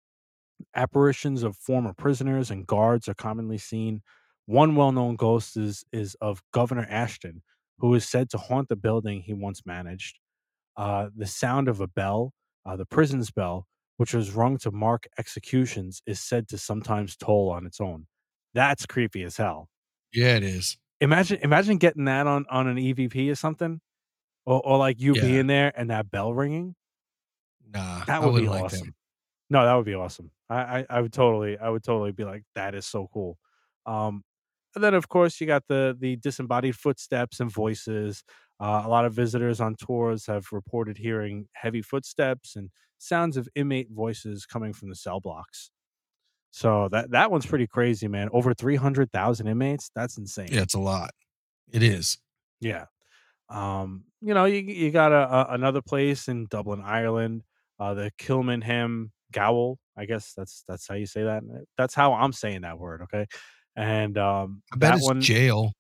Apparitions of former prisoners and guards are commonly seen. One well known ghost is, is of Governor Ashton, who is said to haunt the building he once managed. Uh, the sound of a bell, uh, the prison's bell, which was rung to mark executions, is said to sometimes toll on its own. That's creepy as hell. Yeah, it is. Imagine, imagine getting that on on an E V P or something, or, or like you Yeah. being there and that bell ringing. Nah, That I would be wouldn't like that. awesome. No, that would be awesome. I, I I would totally I would totally be like, "That is so cool." Um, And then, of course, you got the the disembodied footsteps and voices. Uh, a lot of visitors on tours have reported hearing heavy footsteps and sounds of inmate voices coming from the cell blocks. So that that one's pretty crazy, man. Over three hundred thousand inmates. That's insane. Yeah, it's a lot. It is. Yeah. Um, you know, you you got a, a another place in Dublin, Ireland, uh, the Kilmainham Gowl. I guess that's that's how you say that. Uh, That's how I'm saying that word. Okay, and um, I bet that it's one. jail.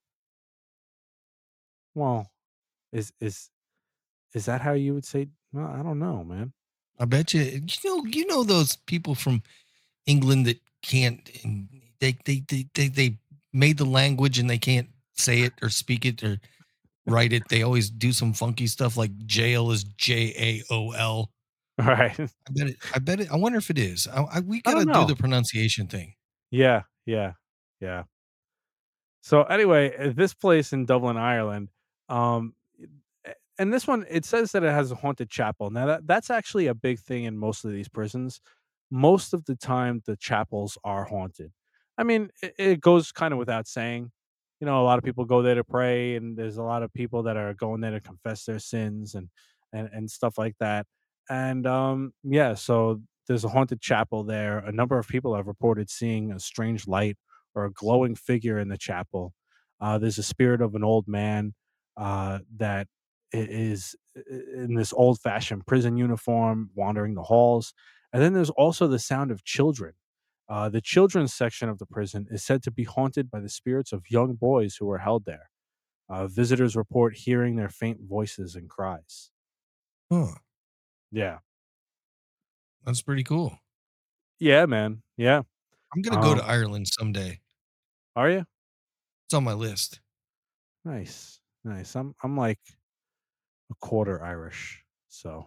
Well, is is is that how you would say? Well, I don't know, man. I bet you you know you know those people from England that can't and they they they they, they made the language and they can't say it or speak it or write it. They always do some funky stuff like jail is J A O L. All right. I bet it. I bet it. I wonder if it is. I, I, we I got to don't do know. the pronunciation thing. Yeah, yeah, yeah. So anyway, uh, this place in Dublin, Ireland, um, a- and this one it says that it has a haunted chapel. Now that that's actually a big thing in most of these prisons. Most of the time, the chapels are haunted. I mean, it, it goes kind of without saying. You know, a lot of people go there to pray, and there's a lot of people that are going there to confess their sins and and and stuff like that. And um, yeah, so there's a haunted chapel there. A number of people have reported seeing a strange light or a glowing figure in the chapel. Uh, there's a spirit of an old man uh, that i- is i- in this old fashioned prison uniform wandering the halls. And then there's also the sound of children. Uh, the children's section of the prison is said to be haunted by the spirits of young boys who were held there. Uh, visitors report hearing their faint voices and cries. Huh. Yeah. That's pretty cool. Yeah, man. Yeah. I'm gonna go to Um, Ireland someday. are you? It's on my list. Nice. Nice. I'm I'm like a quarter Irish. So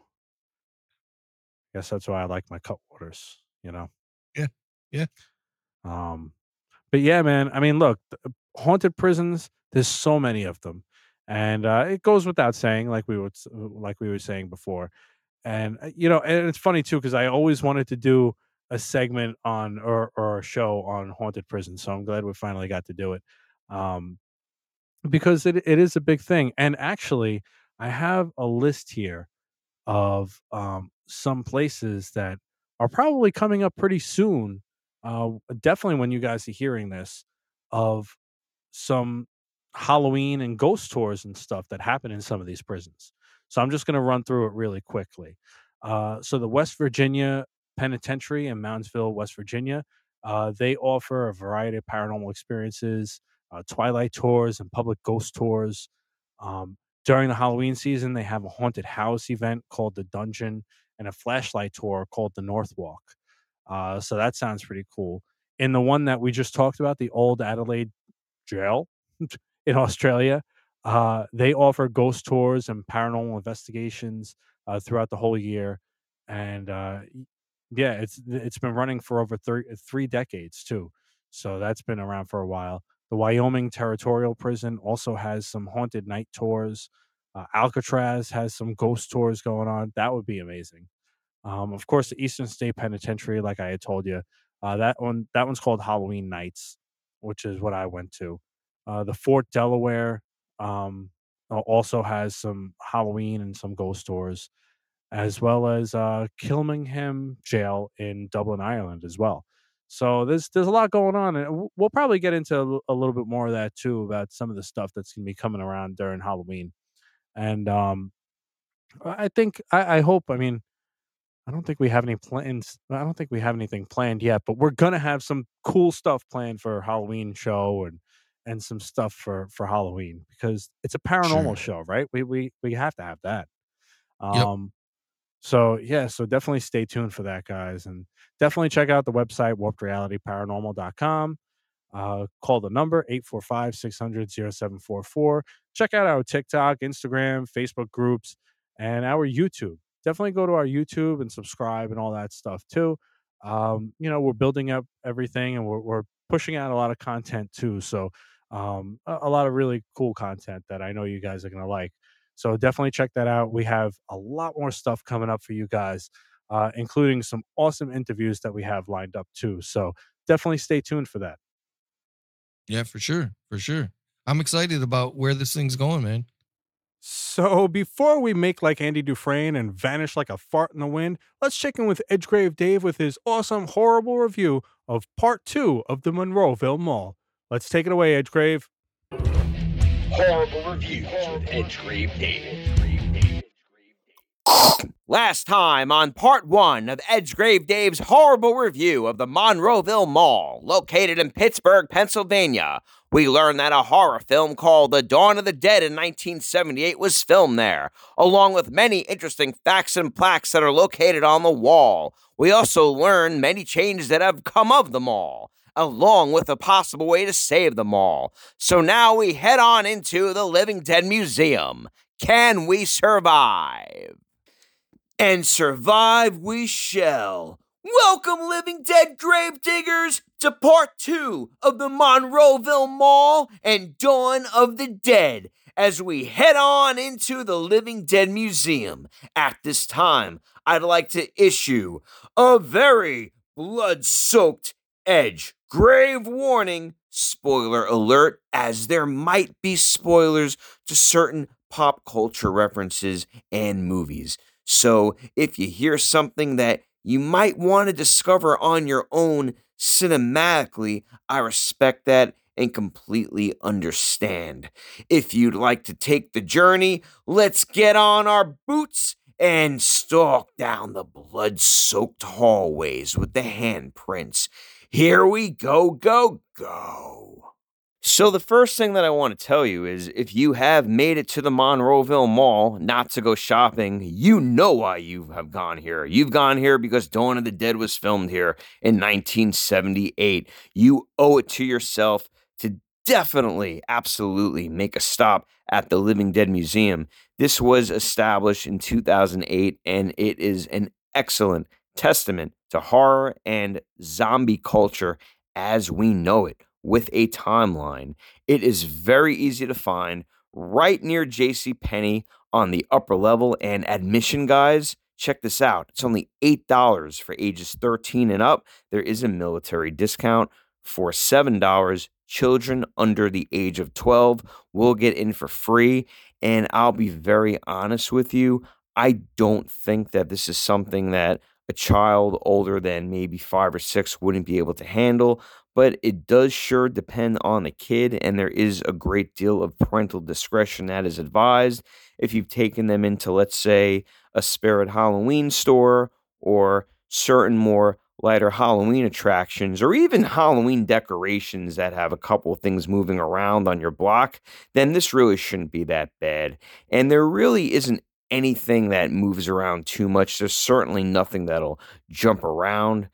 guess that's why I like my cut waters, you know? Yeah. Yeah. Um, but yeah, man, I mean, look, th- uh, haunted prisons, there's so many of them. And uh, it goes without saying, like we would, s- uh, like we were saying before. And uh, you know, and it's funny too because I always wanted to do a segment on or or a show on haunted prisons. So I'm glad we finally got to do it, um, because it it is a big thing. And actually, I have a list here of um, some places that are probably coming up pretty soon. Uh, definitely when you guys are hearing this, of some Halloween and ghost tours and stuff that happen in some of these prisons. So I'm just going to run through it really quickly. Uh, so the West Virginia Penitentiary in Moundsville, West Virginia, uh, they offer a variety of paranormal experiences, uh, twilight tours, and public ghost tours. Um, During the Halloween season, they have a haunted house event called the Dungeon and a flashlight tour called the North Walk. Uh, so that sounds pretty cool. In the one that we just talked about, the old Adelaide jail in Australia. Uh, they offer ghost tours and paranormal investigations uh, throughout the whole year, and uh, y- yeah, it's it's been running for over three three decades too. So that's been around for a while. The Wyoming Territorial Prison also has some haunted night tours. Uh, Alcatraz has some ghost tours going on. That would be amazing. Um, of course, the Eastern State Penitentiary, like I had told you, uh, that one that one's called Halloween Nights, which is what I went to. Uh, the Fort Delaware um, al- also has some Halloween and some ghost tours, as well as uh, Kilmingham Jail in Dublin, Ireland, as well. So there's there's a lot going on, and w- we'll probably get into a, l- a little bit more of that too about some of the stuff that's going to be coming around during Halloween. And um, I I think I, I hope. I mean, I don't think we have any plans. I don't think we have anything planned yet, but we're gonna have some cool stuff planned for Halloween show and and some stuff for for Halloween because it's a paranormal Sure. show, right? We we we have to have that. Yep. Um, so yeah, so definitely stay tuned for that, guys, and definitely check out the website warped reality paranormal dot com. Uh, call the number eight four five, six hundred, zero seven four four. Check out our TikTok, Instagram, Facebook groups, and our YouTube. Definitely go to our YouTube and subscribe and all that stuff too. Um, you know, we're building up everything and we're, we're pushing out a lot of content too. So, um, a, a lot of really cool content that I know you guys are going to like. So, definitely check that out. We have a lot more stuff coming up for you guys, uh, including some awesome interviews that we have lined up too. So, definitely stay tuned for that. Yeah, for sure. For sure. I'm excited about where this thing's going, man. So before we make like Andy Dufresne and vanish like a fart in the wind, let's check in with Edgegrave Dave with his awesome, horrible review of part two of the Monroeville Mall. Let's take it away, Edgegrave. Horrible reviews with Edgegrave Dave. Last time on part one of Edgegrave Dave's horrible review of the Monroeville Mall, located in Pittsburgh, Pennsylvania, we learned that a horror film called The Dawn of the Dead in nineteen seventy-eight was filmed there, along with many interesting facts and plaques that are located on the wall. We also learned many changes that have come of the mall, along with a possible way to save the mall. So now we head on into the Living Dead Museum. Can we survive? And survive we shall. Welcome, Living Dead Gravediggers, to part two of the Monroeville Mall and Dawn of the Dead, as we head on into the Living Dead Museum. At this time, I'd like to issue a very blood-soaked Edge grave warning, spoiler alert, as there might be spoilers to certain pop culture references and movies. So if you hear something that you might want to discover on your own cinematically, I respect that and completely understand. If you'd like to take the journey, let's get on our boots and stalk down the blood-soaked hallways with the handprints. Here we go, go, go. So the first thing that I want to tell you is if you have made it to the Monroeville Mall not to go shopping, you know why you have gone here. You've gone here because Dawn of the Dead was filmed here in nineteen seventy-eight. You owe it to yourself to definitely, absolutely make a stop at the Living Dead Museum. This was established in two thousand eight, and it is an excellent testament to horror and zombie culture as we know it, with a timeline. It is very easy to find right near JCPenney on the upper level, and admission, guys, check this out. It's only eight dollars for ages thirteen and up. There is a military discount for seven dollars. Children under the age of twelve will get in for free, and I'll be very honest with you, I don't think that this is something that a child older than maybe five or six wouldn't be able to handle, but it does sure depend on the kid, and there is a great deal of parental discretion that is advised. If you've taken them into, let's say, a Spirit Halloween store or certain more lighter Halloween attractions, or even Halloween decorations that have a couple of things moving around on your block, then this really shouldn't be that bad. And there really isn't anything that moves around too much. There's certainly nothing that'll jump around.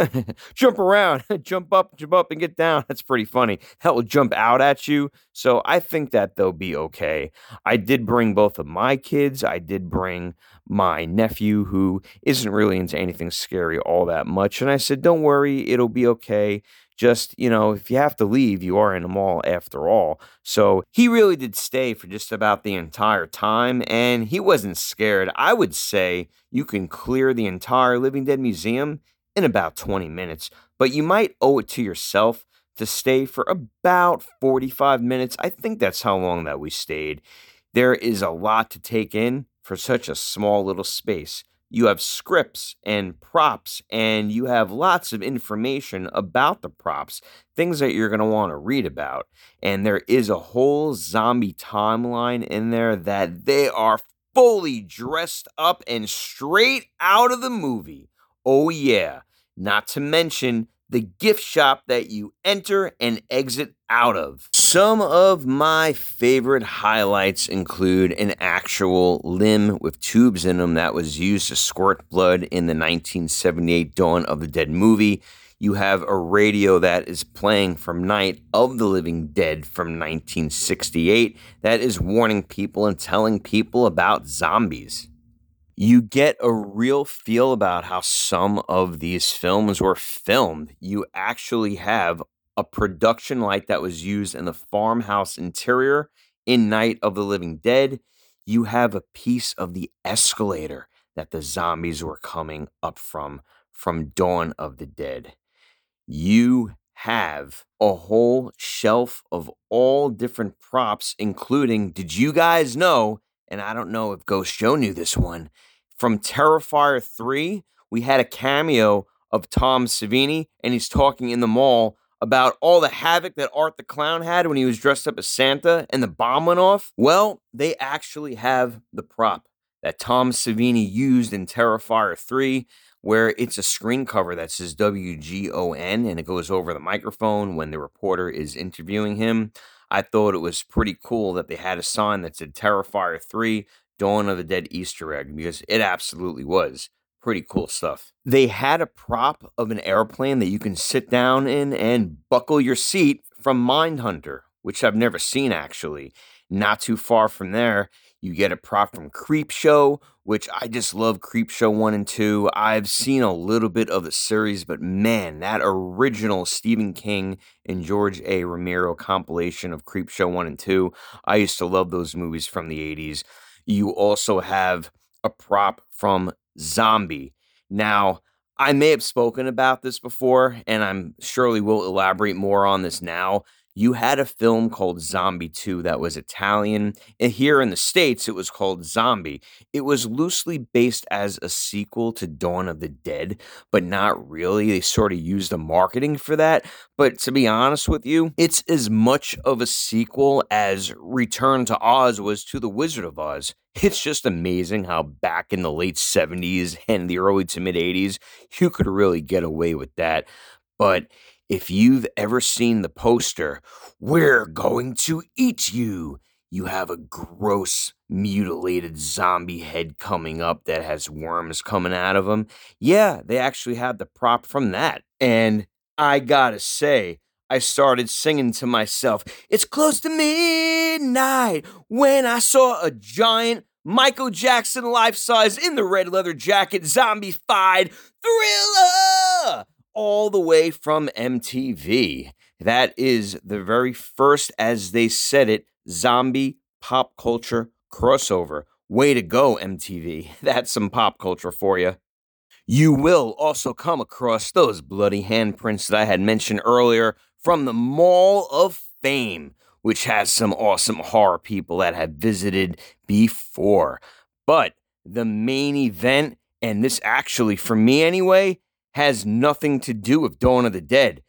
jump around, jump up, jump up, and get down. That's pretty funny. That will jump out at you. So I think that they'll be okay. I did bring both of my kids. I did bring my nephew, who isn't really into anything scary all that much. And I said, don't worry, it'll be okay. Just, you know, if you have to leave, you are in a mall after all. So he really did stay for just about the entire time, and he wasn't scared. I would say you can clear the entire Living Dead Museum in about twenty minutes, but you might owe it to yourself to stay for about forty-five minutes. I think that's how long that we stayed. There is a lot to take in for such a small little space. You have scripts and props, and you have lots of information about the props, things that you're going to want to read about. And there is a whole zombie timeline in there that they are fully dressed up and straight out of the movie. Oh yeah, not to mention the gift shop that you enter and exit out of. Some of my favorite highlights include an actual limb with tubes in them that was used to squirt blood in the nineteen seventy-eight Dawn of the Dead movie. You have a radio that is playing from Night of the Living Dead from nineteen sixty-eight that is warning people and telling people about zombies. You get a real feel about how some of these films were filmed. You actually have a production light that was used in the farmhouse interior in Night of the Living Dead. You have a piece of the escalator that the zombies were coming up from, from Dawn of the Dead. You have a whole shelf of all different props, including, did you guys know, and I don't know if Ghost Joe knew this one, from Terrifier three, we had a cameo of Tom Savini, and he's talking in the mall about all the havoc that Art the Clown had when he was dressed up as Santa and the bomb went off. Well, they actually have the prop that Tom Savini used in Terrifier three, where it's a screen cover that says W G O N, and it goes over the microphone when the reporter is interviewing him. I thought it was pretty cool that they had a sign that said Terrifier three, Dawn of the Dead Easter egg, because it absolutely was. Pretty cool stuff. They had a prop of an airplane that you can sit down in and buckle your seat from Mindhunter, which I've never seen actually. Not too far from there, you get a prop from Creepshow, which I just love Creepshow one and two. I've seen a little bit of the series, but man, that original Stephen King and George A. Romero compilation of Creepshow one and two, I used to love those movies from the eighties. You also have a prop from Zombie. Now, I may have spoken about this before, and I'm surely will elaborate more on this now. You had a film called Zombie two that was Italian, and here in the States, it was called Zombie. It was loosely based as a sequel to Dawn of the Dead, but not really. They sort of used the marketing for that. But to be honest with you, it's as much of a sequel as Return to Oz was to The Wizard of Oz. It's just amazing how back in the late seventies and the early to mid eighties, you could really get away with that. But if you've ever seen the poster, "We're going to eat you," you have a gross, mutilated zombie head coming up that has worms coming out of them. Yeah, they actually had the prop from that. And I gotta say, I started singing to myself, "It's close to midnight," when I saw a giant Michael Jackson life-size in the red leather jacket zombie-fied Thriller, all the way from M T V. That is the very first, as they said it, zombie pop culture crossover. Way to go, M T V. That's some pop culture for you. You will also come across those bloody handprints that I had mentioned earlier from the Mall of Fame, which has some awesome horror people that have visited before. But the main event, and this actually, for me anyway, has nothing to do with Dawn of the Dead.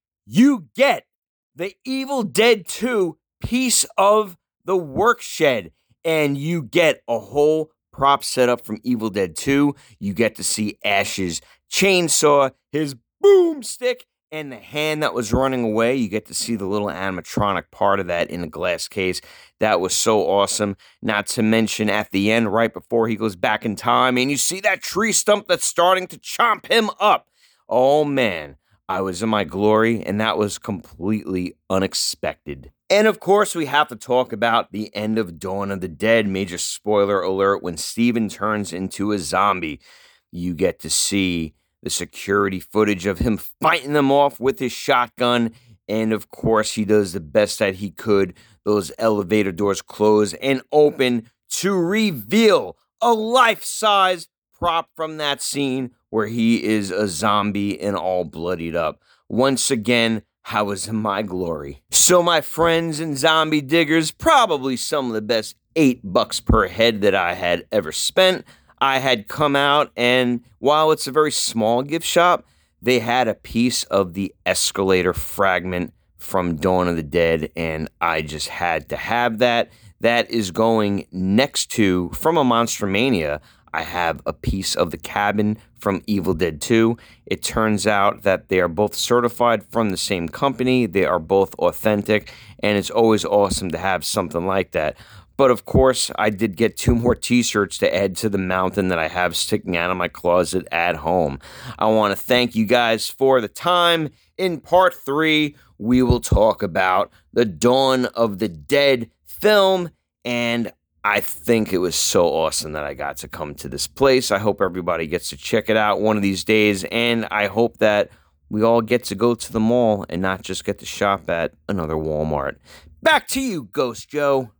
You get the Evil Dead two piece of the work shed, and you get a whole prop setup from Evil Dead two. You get to see Ash's chainsaw, his boomstick, and the hand that was running away. You get to see the little animatronic part of that in the glass case. That was so awesome. Not to mention at the end, right before he goes back in time, and you see that tree stump that's starting to chomp him up. Oh man, I was in my glory, and that was completely unexpected. And of course, we have to talk about the end of Dawn of the Dead. Major spoiler alert, when Steven turns into a zombie, you get to see the security footage of him fighting them off with his shotgun. And of course, he does the best that he could. Those elevator doors close and open to reveal a life-size prop from that scene where he is a zombie and all bloodied up. Once again, I was in my glory. So my friends and zombie diggers, probably some of the best eight bucks per head that I had ever spent. I had come out, and while it's a very small gift shop, they had a piece of the escalator fragment from Dawn of the Dead, and I just had to have that. That is going next to, from a Monster Mania, I have a piece of the cabin from Evil Dead two. It turns out that they are both certified from the same company. They are both authentic, and it's always awesome to have something like that. But of course, I did get two more t-shirts to add to the mountain that I have sticking out of my closet at home. I want to thank you guys for the time. In part three, we will talk about the Dawn of the Dead film, and I think it was so awesome that I got to come to this place. I hope everybody gets to check it out one of these days, and I hope that we all get to go to the mall and not just get to shop at another Walmart. Back to you, Ghost Joe.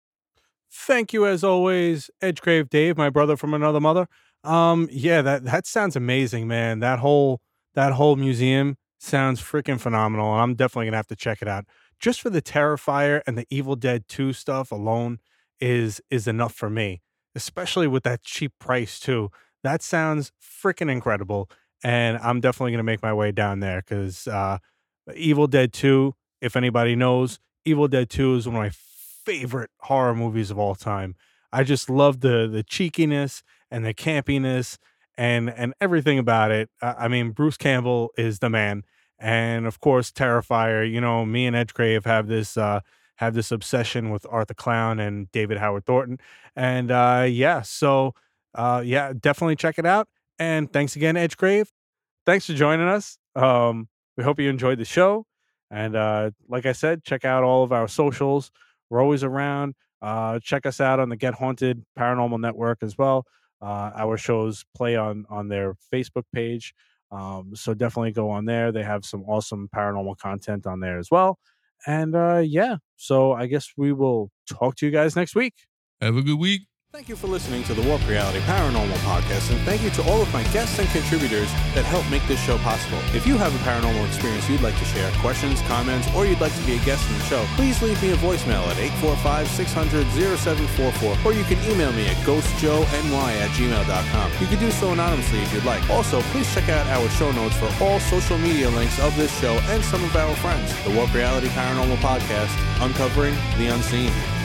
Thank you, as always, Edgegrave Dave, my brother from another mother. Um, yeah, that that sounds amazing, man. That whole that whole museum sounds freaking phenomenal, and I'm definitely gonna have to check it out. Just for the Terrifier and the Evil Dead two stuff alone is is enough for me, especially with that cheap price too. That sounds freaking incredible, and I'm definitely gonna make my way down there because uh, Evil Dead two, if anybody knows, Evil Dead two is one of my favorite horror movies of all time. I just love the the cheekiness and the campiness and and everything about it. I, I mean, Bruce Campbell is the man, and of course, Terrifier. You know, me and Edgegrave have this uh, have this obsession with Art the Clown and David Howard Thornton, and uh, yeah, so uh, yeah, definitely check it out. And thanks again, Edgegrave. Thanks for joining us. Um, we hope you enjoyed the show. And uh, like I said, check out all of our socials. We're always around. Uh, check us out on the Get Haunted Paranormal Network as well. Uh, our shows play on on their Facebook page. Um, so definitely go on there. They have some awesome paranormal content on there as well. And uh, yeah, so I guess we will talk to you guys next week. Have a good week. Thank you for listening to the Warp Reality Paranormal Podcast, and thank you to all of my guests and contributors that help make this show possible. If you have a paranormal experience you'd like to share, questions, comments, or you'd like to be a guest in the show, please leave me a voicemail at eight four five, six hundred, oh seven four four, or you can email me at ghost joe n y at gmail dot com. You can do so anonymously if you'd like. Also, please check out our show notes for all social media links of this show and some of our friends. The Warp Reality Paranormal Podcast, uncovering the unseen.